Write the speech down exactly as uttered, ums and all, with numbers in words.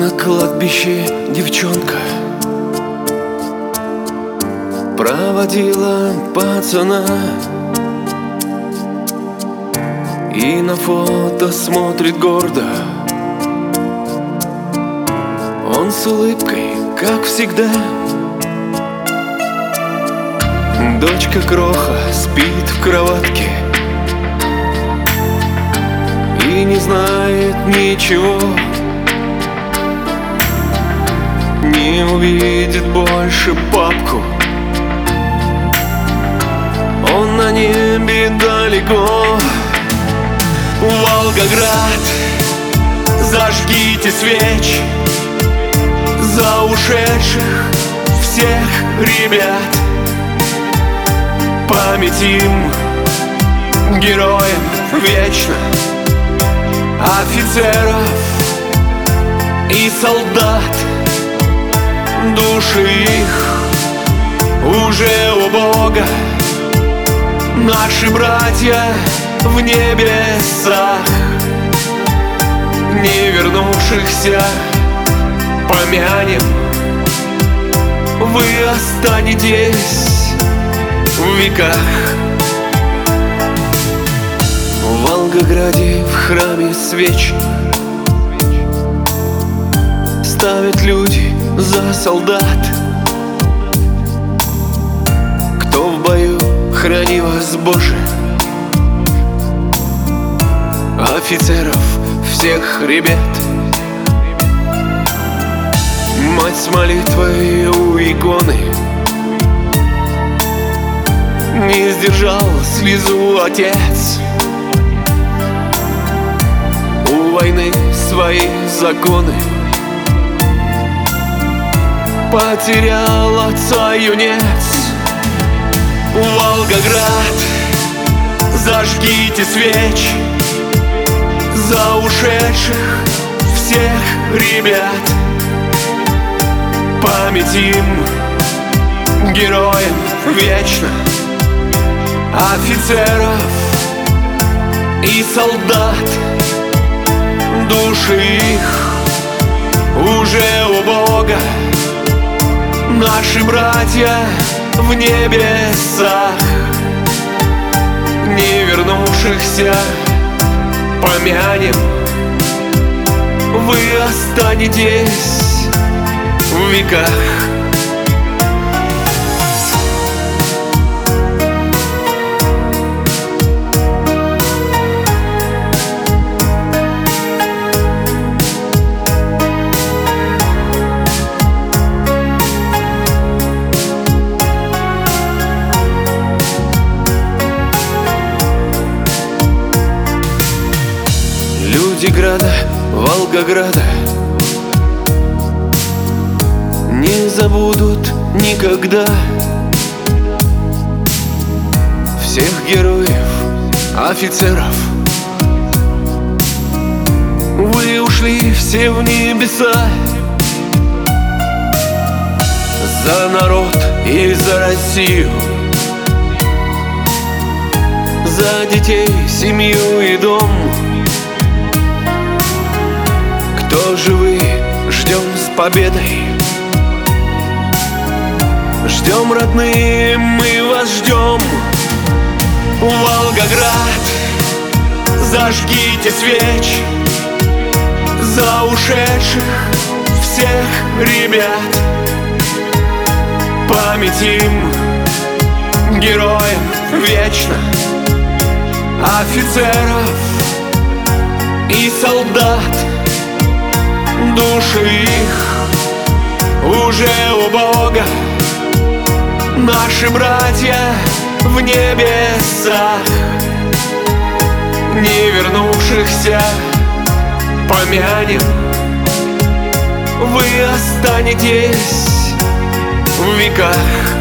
На кладбище девчонка проводила пацана, и на фото смотрит гордо. Он с улыбкой, как всегда. Дочка кроха спит в кроватке и не знает ничего, не увидит больше папку. Он на небе далеко. Волгоград, зажгите свеч за ушедших всех ребят. Память им, героям, вечно, офицеров и солдат. Души их уже у Бога, наши братья в небесах. Не вернувшихся помянем, вы останетесь в веках. В Волгограде в храме свеч ставят люди за солдат. Кто в бою, храни вас, Боже, офицеров всех ребят. Мать с молитвой у иконы, не сдержал слезу отец. У войны свои законы, потерял отца юнец. Волгоград, зажгите свеч за ушедших всех ребят. Память им, героям, вечно, офицеров и солдат. Души их уже у Бога, наши братья в небесах. Не вернувшихся помянем, вы останетесь в веках. Люди града, Волгограда не забудут никогда всех героев, офицеров. Вы ушли все в небеса за народ и за Россию, за детей, семью и дом. Кто живы, ждем с победой. Ждем, родные, мы вас ждем. Волгоград, зажгите свеч за ушедших всех ребят. Память им, героям, вечно, офицеров и солдат. Души их уже у Бога, наши братья в небесах. Не вернувшихся помянем, вы останетесь в веках.